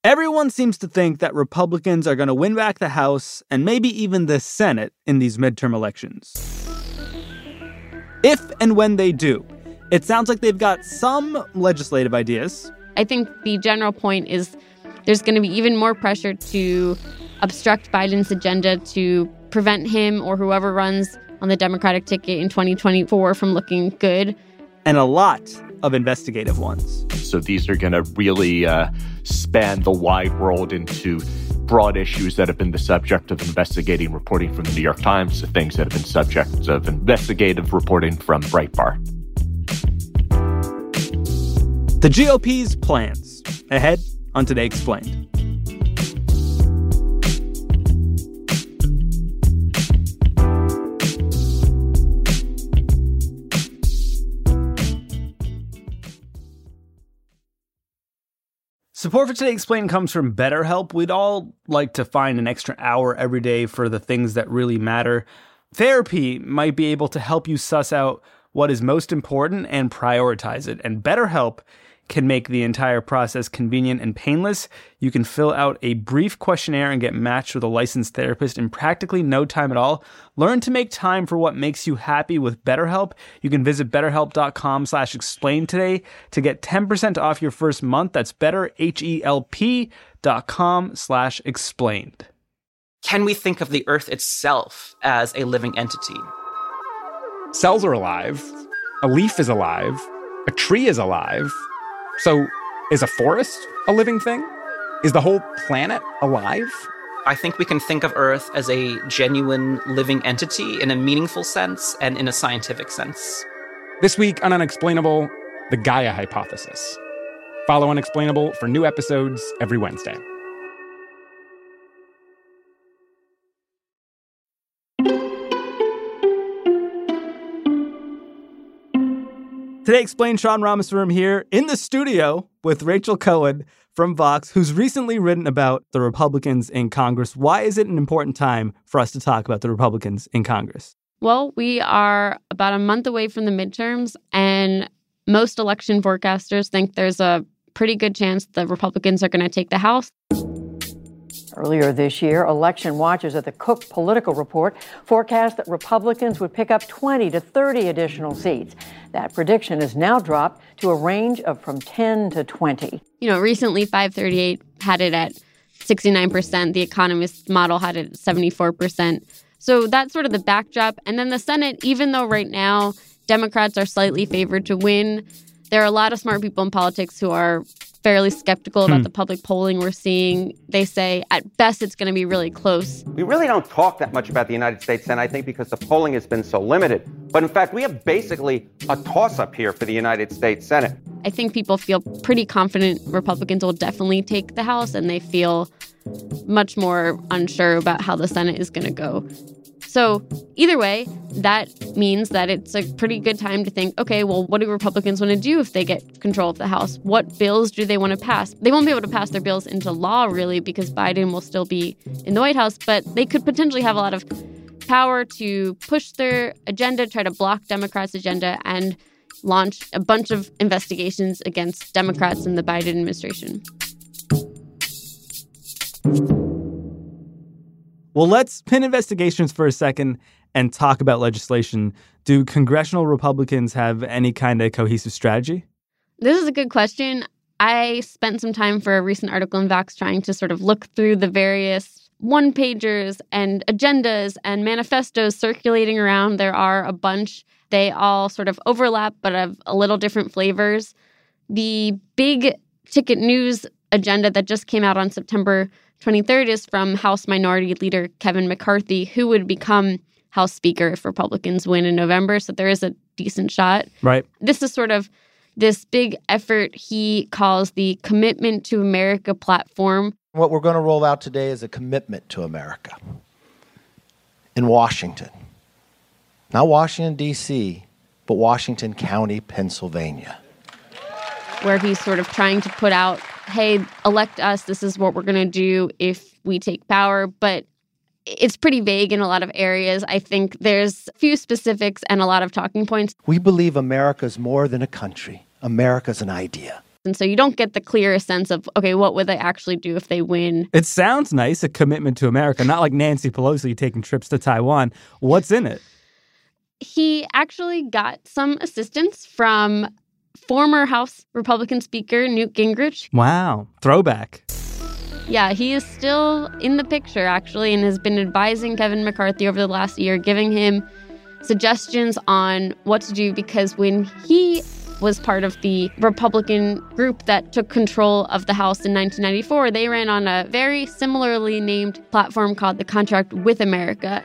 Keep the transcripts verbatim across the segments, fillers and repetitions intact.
Everyone seems to think that Republicans are going to win back the House and maybe even the Senate in these midterm elections. If and when they do, it sounds like they've got some legislative ideas. I think the general point is there's going to be even more pressure to obstruct Biden's agenda to prevent him or whoever runs on the Democratic ticket in twenty twenty-four from looking good. And a lot of investigative ones. So these are going to really uh, span the wide world into broad issues that have been the subject of investigating reporting from the New York Times to things that have been subjects of investigative reporting from Breitbart. The G O P's plans. Ahead on Today Explained. Support for Today Explained comes from BetterHelp. We'd all like to find an extra hour every day for the things that really matter. Therapy might be able to help you suss out what is most important and prioritize it. And BetterHelp can make the entire process convenient and painless. You can fill out a brief questionnaire and get matched with a licensed therapist in practically no time at all. Learn to make time for what makes you happy with BetterHelp. You can visit betterhelp.com slash explain today to get ten percent off your first month. That's betterhelp.com slash explained. Can we think of the Earth itself as a living entity? Cells are alive. A leaf is alive. A tree is alive. So is a forest a living thing? Is the whole planet alive? I think we can think of Earth as a genuine living entity in a meaningful sense and in a scientific sense. This week on Unexplainable, the Gaia hypothesis. Follow Unexplainable for new episodes every Wednesday. Today Explained, Sean Rameswaram here in the studio with Rachel Cohen from Vox, who's recently written about the Republicans in Congress. Why is it an important time for us to talk about the Republicans in Congress? Well, we are about a month away from the midterms, and most election forecasters think there's a pretty good chance the Republicans are going to take the House. Earlier this year, election watchers at the Cook Political Report forecast that Republicans would pick up twenty to thirty additional seats. That prediction is now dropped to a range of from ten to twenty. You know, recently five thirty-eight had it at sixty-nine percent. The Economist model had it at seventy-four percent. So that's sort of the backdrop. And then the Senate, even though right now Democrats are slightly favored to win, there are a lot of smart people in politics who are fairly skeptical about hmm. the public polling we're seeing. They say, at best, it's going to be really close. We really don't talk that much about the United States Senate, I think, because the polling has been so limited. But in fact, we have basically a toss-up here for the United States Senate. I think people feel pretty confident Republicans will definitely take the House, and they feel much more unsure about how the Senate is going to go. So either way, that means that it's a pretty good time to think, okay, well, what do Republicans want to do if they get control of the House? What bills do they want to pass? They won't be able to pass their bills into law, really, because Biden will still be in the White House, but they could potentially have a lot of power to push their agenda, try to block Democrats' agenda, and launch a bunch of investigations against Democrats in the Biden administration. Well, let's pin investigations for a second and talk about legislation. Do congressional Republicans have any kind of cohesive strategy? This is a good question. I spent some time for a recent article in Vox trying to sort of look through the various one-pagers and agendas and manifestos circulating around. There are a bunch. They all sort of overlap, but have a little different flavors. The big ticket news agenda that just came out on September twenty-third is from House Minority Leader Kevin McCarthy, who would become House Speaker if Republicans win in November. So there is a decent shot. Right. This is sort of this big effort he calls the Commitment to America platform. What we're going to roll out today is a commitment to America in Washington. Not Washington, D C, but Washington County, Pennsylvania. Where he's sort of trying to put out, hey, elect us, this is what we're going to do if we take power. But it's pretty vague in a lot of areas. I think there's a few specifics and a lot of talking points. We believe America's more than a country. America's an idea. And so you don't get the clearest sense of, okay, what would they actually do if they win? It sounds nice, a commitment to America, not like Nancy Pelosi taking trips to Taiwan. What's in it? He actually got some assistance from former House Republican Speaker Newt Gingrich. Wow. Throwback. Yeah, he is still in the picture, actually, and has been advising Kevin McCarthy over the last year, giving him suggestions on what to do, because when he was part of the Republican group that took control of the House in nineteen ninety-four, they ran on a very similarly named platform called the Contract with America.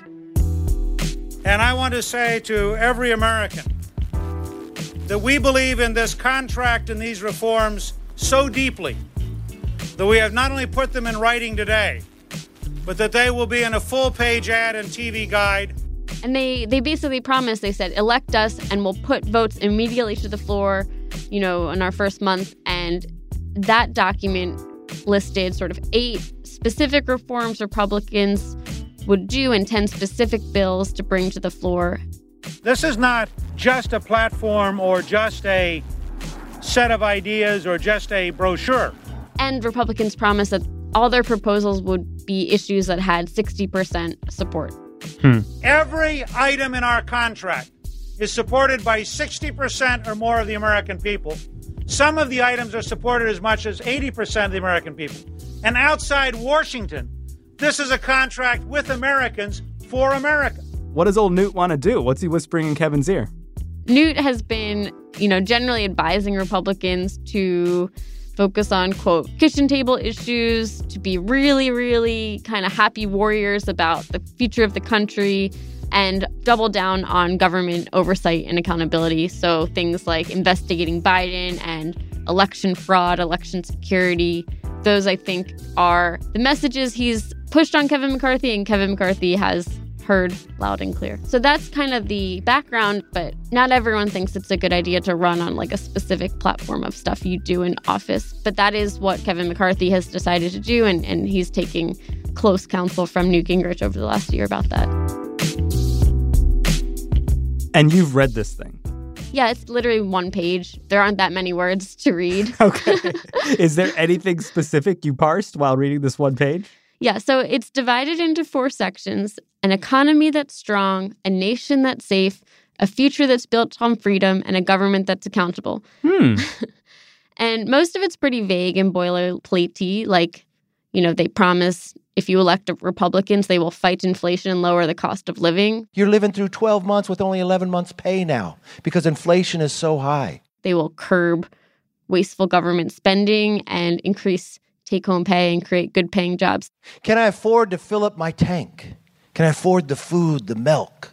And I want to say to every American that we believe in this contract and these reforms so deeply that we have not only put them in writing today, but that they will be in a full-page ad and T V guide. And they, they basically promised, they said, elect us and we'll put votes immediately to the floor, you know, in our first month. And that document listed sort of eight specific reforms Republicans would do and ten specific bills to bring to the floor. This is not just a platform or just a set of ideas or just a brochure. And Republicans promised that all their proposals would be issues that had sixty percent support. Hmm. Every item in our contract is supported by sixty percent or more of the American people. Some of the items are supported as much as eighty percent of the American people. And outside Washington, this is a contract with Americans for America. What does old Newt want to do? What's he whispering in Kevin's ear? Newt has been, you know, generally advising Republicans to focus on, quote, kitchen table issues, to be really, really kind of happy warriors about the future of the country, and double down on government oversight and accountability. So things like investigating Biden and election fraud, election security, those, I think, are the messages he's pushed on Kevin McCarthy, and Kevin McCarthy has heard loud and clear. So that's kind of the background, but not everyone thinks it's a good idea to run on like a specific platform of stuff you do in office. But that is what Kevin McCarthy has decided to do, and, and he's taking close counsel from Newt Gingrich over the last year about that. And you've read this thing? Yeah, it's literally one page. There aren't that many words to read. Okay. Is there anything specific you parsed while reading this one page? Yeah, so it's divided into four sections: an economy that's strong, a nation that's safe, a future that's built on freedom, and a government that's accountable. Hmm. And most of it's pretty vague and boilerplatey. Like, you know, they promise if you elect Republicans, they will fight inflation and lower the cost of living. You're living through twelve months with only eleven months pay now because inflation is so high. They will curb wasteful government spending and increase take-home pay and create good-paying jobs. Can I afford to fill up my tank? Can I afford the food, the milk?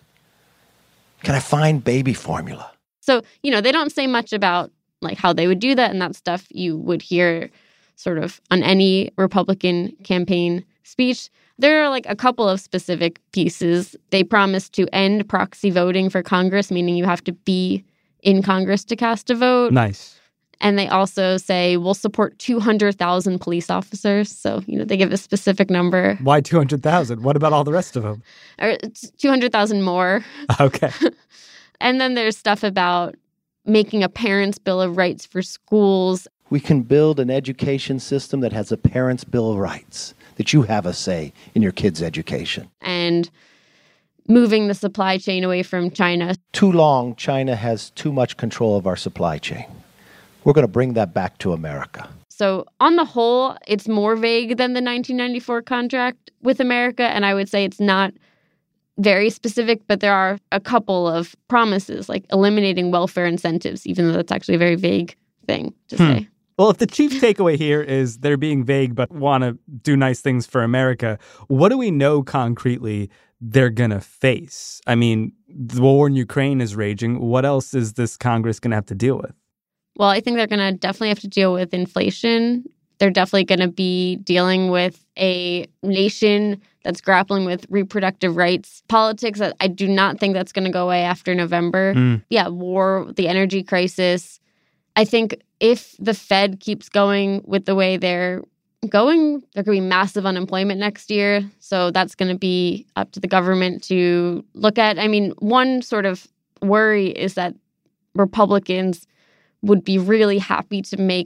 Can I find baby formula? So, you know, they don't say much about like how they would do that, and that stuff you would hear sort of on any Republican campaign speech. There are like a couple of specific pieces. They promise to end proxy voting for Congress, meaning you have to be in Congress to cast a vote. Nice. And they also say, we'll support two hundred thousand police officers. So, you know, they give a specific number. Why two hundred thousand? What about all the rest of them? Or two hundred thousand more. Okay. And then there's stuff about making a parents' bill of rights for schools. We can build an education system that has a parents' bill of rights, that you have a say in your kids' education. And moving the supply chain away from China. Too long, China has too much control of our supply chain. We're going to bring that back to America. So on the whole, it's more vague than the nineteen ninety-four contract with America. And I would say it's not very specific, but there are a couple of promises, like eliminating welfare incentives, even though that's actually a very vague thing to hmm. say. Well, if the chief takeaway here is they're being vague but want to do nice things for America, what do we know concretely they're going to face? I mean, the war in Ukraine is raging. What else is this Congress going to have to deal with? Well, I think they're going to definitely have to deal with inflation. They're definitely going to be dealing with a nation that's grappling with reproductive rights politics. I do not think that's going to go away after November. Mm. Yeah, war, the energy crisis. I think if the Fed keeps going with the way they're going, there could be massive unemployment next year. So that's going to be up to the government to look at. I mean, one sort of worry is that Republicans would be really happy to make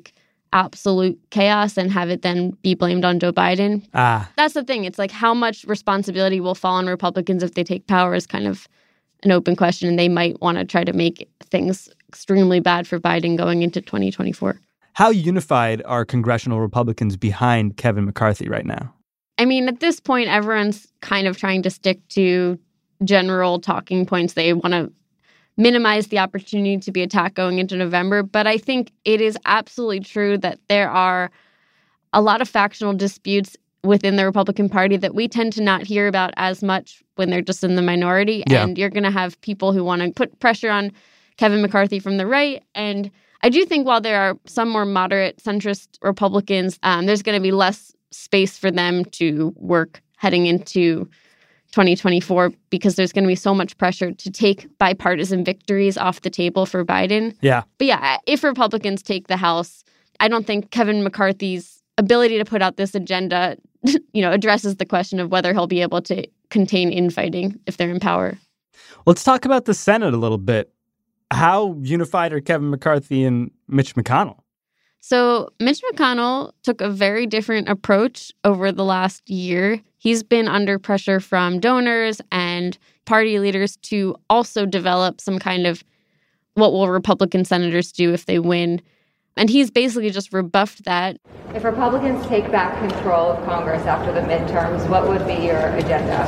absolute chaos and have it then be blamed on Joe Biden. Ah. That's the thing. It's like how much responsibility will fall on Republicans if they take power is kind of an open question, and they might want to try to make things extremely bad for Biden going into twenty twenty-four. How unified are congressional Republicans behind Kevin McCarthy right now? I mean, at this point, everyone's kind of trying to stick to general talking points. They want to minimize the opportunity to be attacked going into November. But I think it is absolutely true that there are a lot of factional disputes within the Republican Party that we tend to not hear about as much when they're just in the minority. Yeah. And you're going to have people who want to put pressure on Kevin McCarthy from the right. And I do think while there are some more moderate centrist Republicans, um, there's going to be less space for them to work heading into twenty twenty-four because there's going to be so much pressure to take bipartisan victories off the table for Biden. Yeah. But yeah, if Republicans take the House, I don't think Kevin McCarthy's ability to put out this agenda, you know, addresses the question of whether he'll be able to contain infighting if they're in power. Let's talk about the Senate a little bit. How unified are Kevin McCarthy and Mitch McConnell? So Mitch McConnell took a very different approach over the last year. He's been under pressure from donors and party leaders to also develop some kind of what will Republican senators do if they win. And he's basically just rebuffed that. If Republicans take back control of Congress after the midterms, what would be your agenda?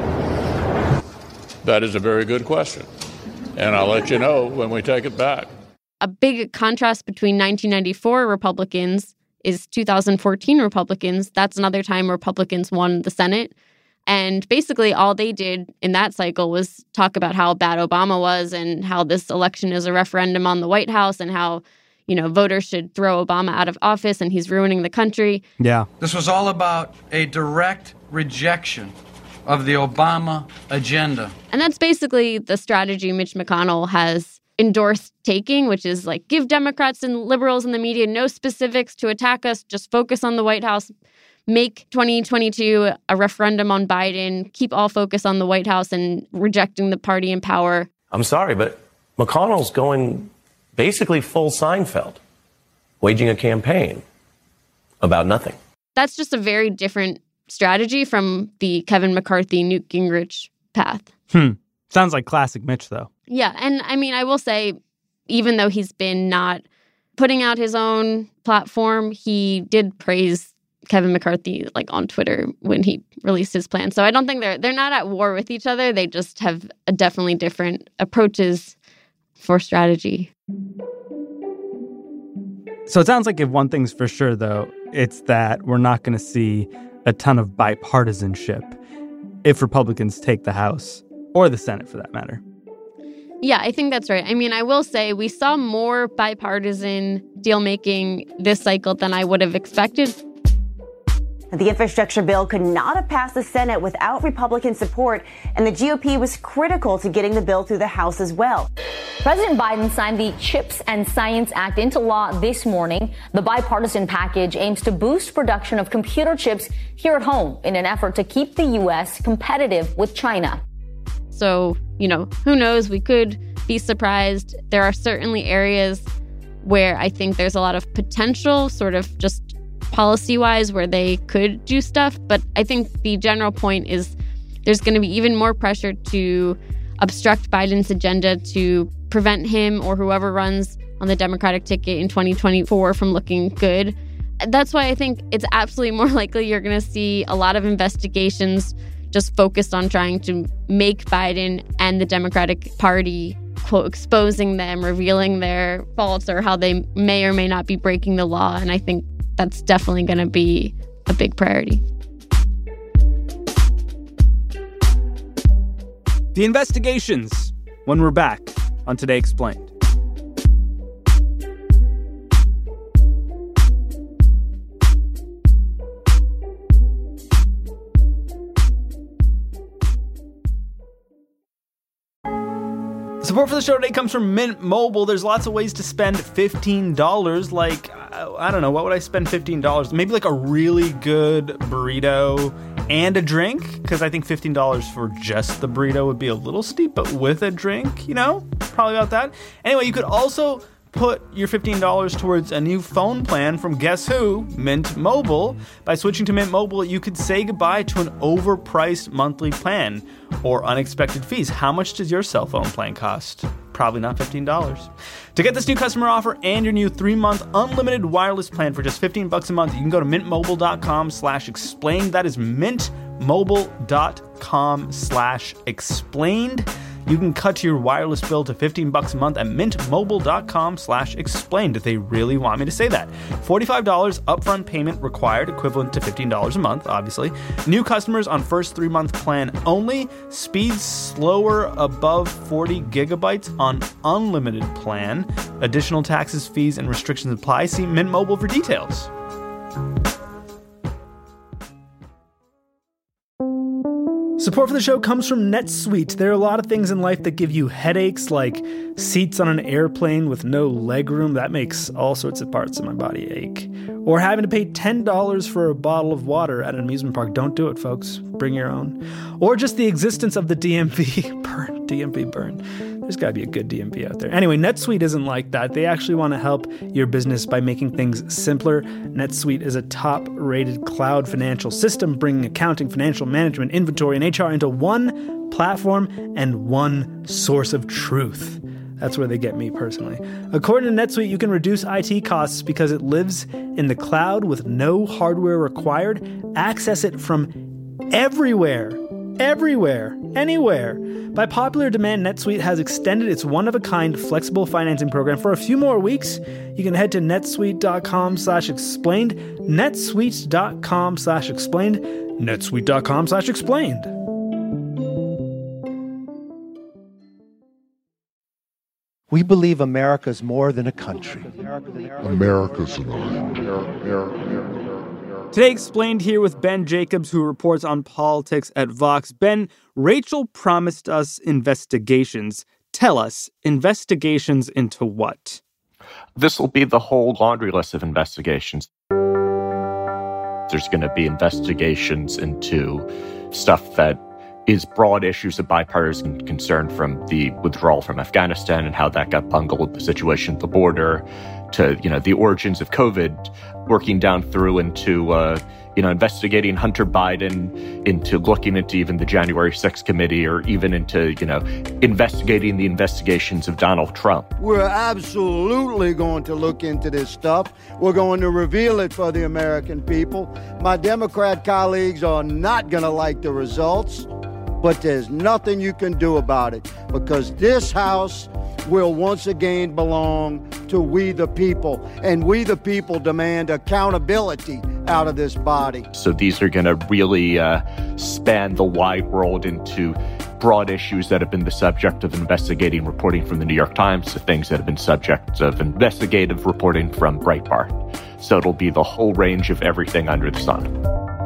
That is a very good question. And I'll let you know when we take it back. A big contrast between nineteen ninety-four Republicans is two thousand fourteen Republicans. That's another time Republicans won the Senate. And basically all they did in that cycle was talk about how bad Obama was and how this election is a referendum on the White House and how, you know, voters should throw Obama out of office and he's ruining the country. Yeah. This was all about a direct rejection of the Obama agenda. And that's basically the strategy Mitch McConnell has endorsed taking, which is like give Democrats and liberals in the media no specifics to attack us, just focus on the White House, make twenty twenty-two a referendum on Biden, keep all focus on the White House and rejecting the party in power. I'm sorry, but McConnell's going basically full Seinfeld, waging a campaign about nothing. That's just a very different strategy from the Kevin McCarthy, Newt Gingrich path. Hmm. Sounds like classic Mitch, though. Yeah. And I mean, I will say, even though he's been not putting out his own platform, he did praise Kevin McCarthy like on Twitter when he released his plan. So I don't think they're they're not at war with each other. They just have a definitely different approaches for strategy. So it sounds like if one thing's for sure, though, it's that we're not going to see a ton of bipartisanship if Republicans take the House or the Senate, for that matter. Yeah, I think that's right. I mean, I will say we saw more bipartisan deal-making this cycle than I would have expected. The infrastructure bill could not have passed the Senate without Republican support, and the G O P was critical to getting the bill through the House as well. President Biden signed the CHIPS and Science Act into law this morning. The bipartisan package aims to boost production of computer chips here at home in an effort to keep the U S competitive with China. So, you know, who knows? We could be surprised. There are certainly areas where I think there's a lot of potential, sort of just policy-wise, where they could do stuff. But I think the general point is there's going to be even more pressure to obstruct Biden's agenda to prevent him or whoever runs on the Democratic ticket in twenty twenty-four from looking good. That's why I think it's absolutely more likely you're going to see a lot of investigations just focused on trying to make Biden and the Democratic Party, quote, exposing them, revealing their faults or how they may or may not be breaking the law. And I think that's definitely going to be a big priority. The investigations, when we're back on Today Explained. Support for the show today comes from Mint Mobile. There's lots of ways to spend fifteen dollars. Like, I don't know, what would I spend fifteen dollars? Maybe like a really good burrito and a drink? Because I think fifteen dollars for just the burrito would be a little steep, but with a drink, you know, probably about that. Anyway, you could also put your fifteen dollars towards a new phone plan from guess who? Mint Mobile. By switching to Mint Mobile, you could say goodbye to an overpriced monthly plan or unexpected fees. How much does your cell phone plan cost? Probably not fifteen dollars. To get this new customer offer and your new three-month unlimited wireless plan for just fifteen bucks a month, you can go to mintmobile.com slash explained. That is mintmobile.com slash explained. You can cut your wireless bill to fifteen bucks a month at mintmobile.com slash explained if they really want me to say that. forty-five dollars upfront payment required, equivalent to fifteen dollars a month, obviously. New customers on first three-month plan only. Speeds slower above forty gigabytes on unlimited plan. Additional taxes, fees, and restrictions apply. See Mint Mobile for details. Support for the show comes from NetSuite. There are a lot of things in life that give you headaches, like seats on an airplane with no legroom. That makes all sorts of parts of my body ache. Or having to pay ten dollars for a bottle of water at an amusement park. Don't do it, folks. Bring your own. Or just the existence of the D M V burn. D M V burn. There's got to be a good D M V out there. Anyway, NetSuite isn't like that. They actually want to help your business by making things simpler. NetSuite is a top-rated cloud financial system, bringing accounting, financial management, inventory, and H R into one platform and one source of truth. That's where they get me personally. According to NetSuite, you can reduce I T costs because it lives in the cloud with no hardware required. Access it from everywhere. Everywhere. Anywhere. By popular demand, NetSuite has extended its one-of-a-kind flexible financing program for a few more weeks. You can head to netsuite.com slash explained, netsuite.com slash explained, netsuite.com slash explained. We believe America's more than a country. America's an island. Today, Explained here with Ben Jacobs, who reports on politics at Vox. Ben, Rachel promised us investigations. Tell us, investigations into what? This will be the whole laundry list of investigations. There's going to be investigations into stuff that is broad issues of bipartisan concern, from the withdrawal from Afghanistan and how that got bungled, the situation at the border, to, you know, the origins of COVID, working down through into, uh, you know, investigating Hunter Biden, into looking into even the January sixth committee, or even into, you know, investigating the investigations of Donald Trump. We're absolutely going to look into this stuff. We're going to reveal it for the American people. My Democrat colleagues are not going to like the results, but there's nothing you can do about it, because this House will once again belong to we the people, and we the people demand accountability out of this body. So these are going to really uh, span the wide world into broad issues that have been the subject of investigating reporting from the New York Times, to things that have been subject of investigative reporting from Breitbart. So it'll be the whole range of everything under the sun.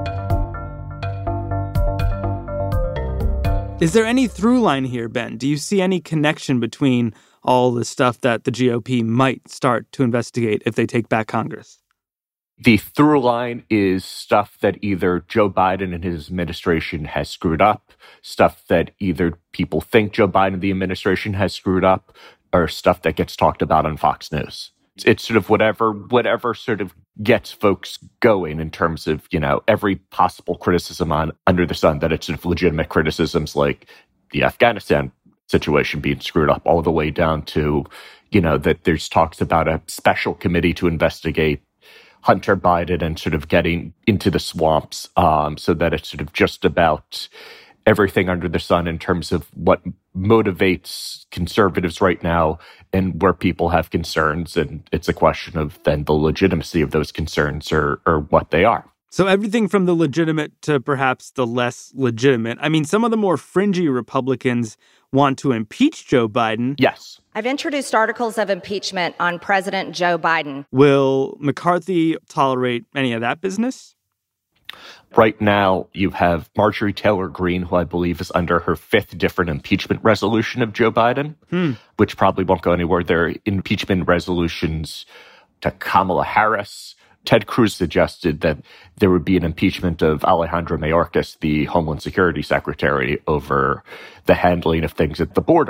Is there any through line here, Ben? Do you see any connection between all the stuff that the G O P might start to investigate if they take back Congress? The through line is stuff that either Joe Biden and his administration has screwed up, stuff that either people think Joe Biden and the administration has screwed up, or stuff that gets talked about on Fox News. It's, it's sort of whatever, whatever sort of gets folks going in terms of, you know, every possible criticism on under the sun, that it's sort of legitimate criticisms like the Afghanistan situation being screwed up, all the way down to, you know, that there's talks about a special committee to investigate Hunter Biden and sort of getting into the swamps, um, so that it's sort of just about everything under the sun in terms of what motivates conservatives right now and where people have concerns. And it's a question of then the legitimacy of those concerns, or, or what they are. So everything from the legitimate to perhaps the less legitimate. I mean, some of the more fringy Republicans want to impeach Joe Biden. Yes. I've introduced articles of impeachment on President Joe Biden. Will McCarthy tolerate any of that business? Right now, you have Marjorie Taylor Greene, who I believe is under her fifth different impeachment resolution of Joe Biden, hmm. which probably won't go anywhere. There are impeachment resolutions to Kamala Harris. Ted Cruz suggested that there would be an impeachment of Alejandro Mayorkas, the Homeland Security Secretary, over the handling of things at the border.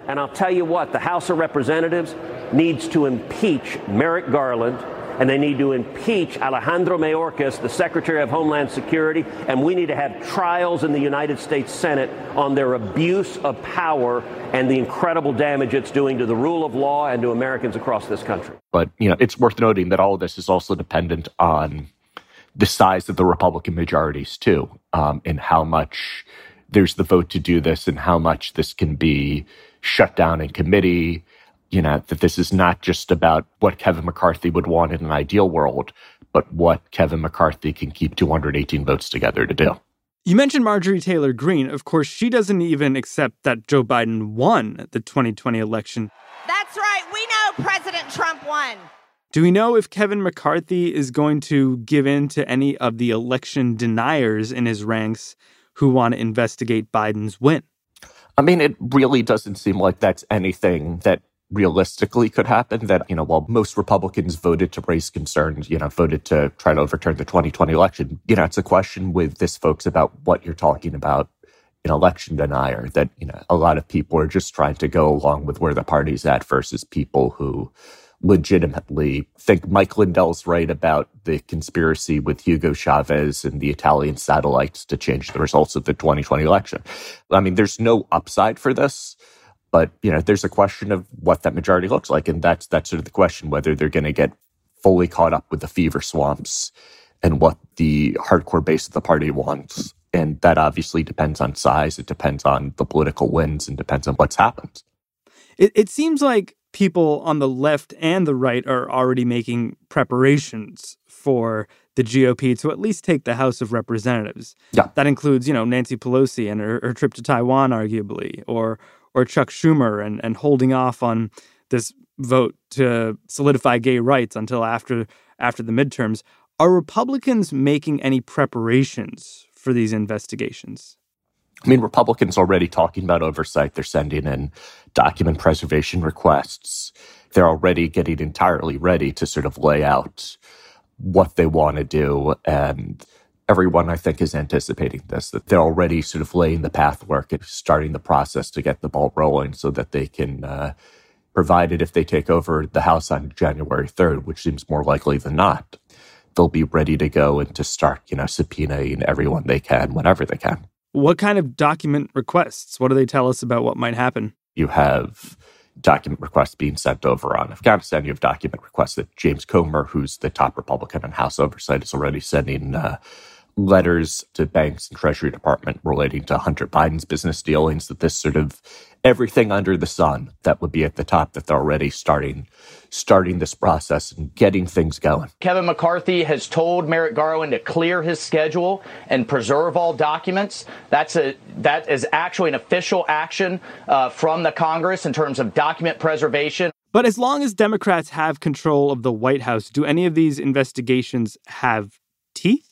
And I'll tell you what, the House of Representatives needs to impeach Merrick Garland, and they need to impeach Alejandro Mayorkas, the Secretary of Homeland Security, and we need to have trials in the United States Senate on their abuse of power and the incredible damage it's doing to the rule of law and to Americans across this country. But, you know, it's worth noting that all of this is also dependent on the size of the Republican majorities, too, um, and how much there's the vote to do this and how much this can be shut down in committee. You know, that this is not just about what Kevin McCarthy would want in an ideal world, but what Kevin McCarthy can keep two hundred eighteen votes together to do. You mentioned Marjorie Taylor Greene. Of course, she doesn't even accept that Joe Biden won the twenty twenty election. That's right. We know President Trump won. Do we know if Kevin McCarthy is going to give in to any of the election deniers in his ranks who want to investigate Biden's win? I mean, it really doesn't seem like that's anything that realistically could happen. That, you know, while most Republicans voted to raise concerns, you know, voted to try to overturn the twenty twenty election, you know, it's a question with this, folks, about what you're talking about in election denier, that, you know, a lot of people are just trying to go along with where the party's at versus people who legitimately think Mike Lindell's right about the conspiracy with Hugo Chavez and the Italian satellites to change the results of the twenty twenty election. I mean, there's no upside for this. But, you know, there's a question of what that majority looks like. And that's that's sort of the question, whether they're going to get fully caught up with the fever swamps and what the hardcore base of the party wants. And that obviously depends on size. It depends on the political wins and depends on what's happened. It, it seems like people on the left and the right are already making preparations for the G O P to at least take the House of Representatives. Yeah. That includes, you know, Nancy Pelosi and her, her trip to Taiwan, arguably, or or Chuck Schumer and, and holding off on this vote to solidify gay rights until after after the midterms. Are Republicans making any preparations for these investigations? I mean, Republicans already talking about oversight. They're sending in document preservation requests. They're already getting entirely ready to sort of lay out what they want to do. And everyone, I think, is anticipating this, that they're already sort of laying the pathwork and starting the process to get the ball rolling so that they can, uh, provided if they take over the House on January third, which seems more likely than not, they'll be ready to go and to start, you know, subpoenaing everyone they can whenever they can. What kind of document requests? What do they tell us about what might happen? You have document requests being sent over on Afghanistan. You have document requests that James Comer, who's the top Republican on House Oversight, is already sending uh, letters to banks and Treasury Department relating to Hunter Biden's business dealings, that this sort of everything under the sun that would be at the top, that they're already starting starting this process and getting things going. Kevin McCarthy has told Merrick Garland to clear his schedule and preserve all documents. That's a that is actually an official action uh, from the Congress in terms of document preservation. But as long as Democrats have control of the White House, do any of these investigations have teeth?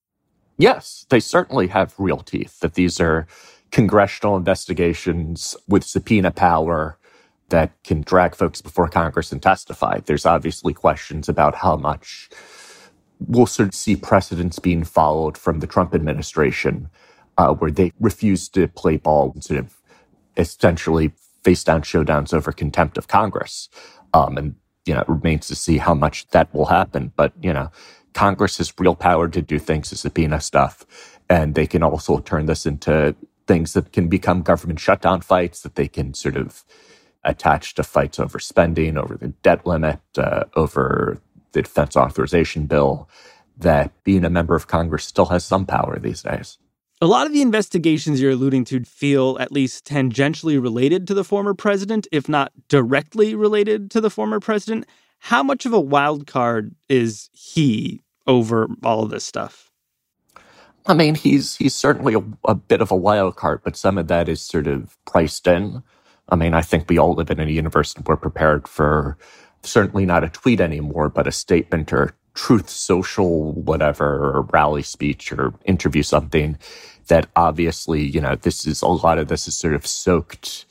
Yes, they certainly have real teeth, that these are congressional investigations with subpoena power that can drag folks before Congress and testify. There's obviously questions about how much we'll sort of see precedents being followed from the Trump administration, uh, where they refused to play ball and sort of essentially face down showdowns over contempt of Congress. Um, and, you know, it remains to see how much that will happen. But, you know, Congress has real power to do things to subpoena stuff, and they can also turn this into things that can become government shutdown fights, that they can sort of attach to fights over spending, over the debt limit, uh, over the defense authorization bill, that being a member of Congress still has some power these days. A lot of the investigations you're alluding to feel at least tangentially related to the former president, if not directly related to the former president. How much of a wild card is he over all of this stuff? I mean, he's he's certainly a, a bit of a wild card, but some of that is sort of priced in. I mean, I think we all live in a universe and we're prepared for certainly not a tweet anymore, but a statement or Truth Social, whatever, or rally speech or interview something that obviously, you know, this is a lot of this is sort of soaked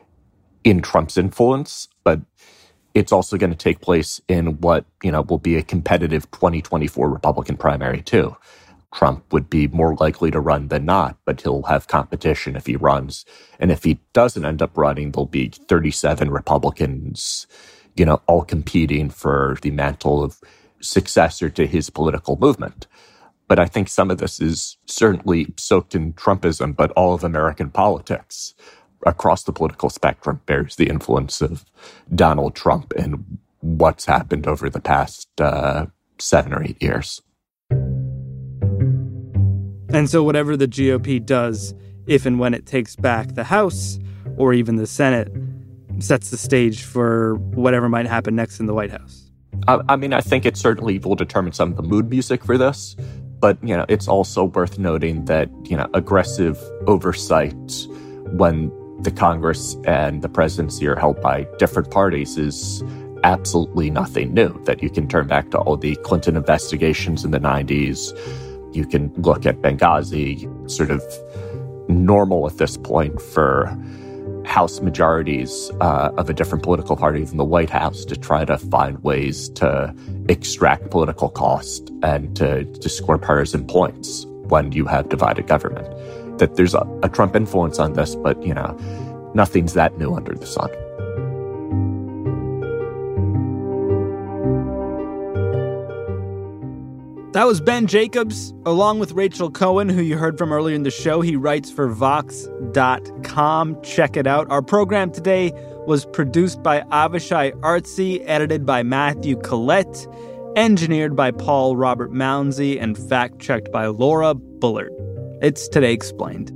in Trump's influence, but it's also going to take place in what, you know, will be a competitive twenty twenty-four Republican primary too. Trump would be more likely to run than not, but he'll have competition if he runs. And if he doesn't end up running, there'll be thirty-seven Republicans, you know, all competing for the mantle of successor to his political movement. But I think some of this is certainly soaked in Trumpism, but all of American politics across the political spectrum bears the influence of Donald Trump and what's happened over the past uh, seven or eight years. And so whatever the G O P does, if and when it takes back the House or even the Senate, sets the stage for whatever might happen next in the White House. I, I mean, I think it certainly will determine some of the mood music for this. But, you know, it's also worth noting that, you know, aggressive oversight when the Congress and the presidency are held by different parties is absolutely nothing new. That you can turn back to all the Clinton investigations in the nineties. You can look at Benghazi, sort of normal at this point for House majorities uh, of a different political party than the White House to try to find ways to extract political cost and to, to score partisan points when you have divided government. That there's a, a Trump influence on this, but, you know, nothing's that new under the sun. That was Ben Jacobs, along with Rachel Cohen, who you heard from earlier in the show. He writes for Vox dot com. Check it out. Our program today was produced by Avishai Artsy, edited by Matthew Collette, engineered by Paul Robert Mounsey, and fact-checked by Laura Bullard. It's Today Explained.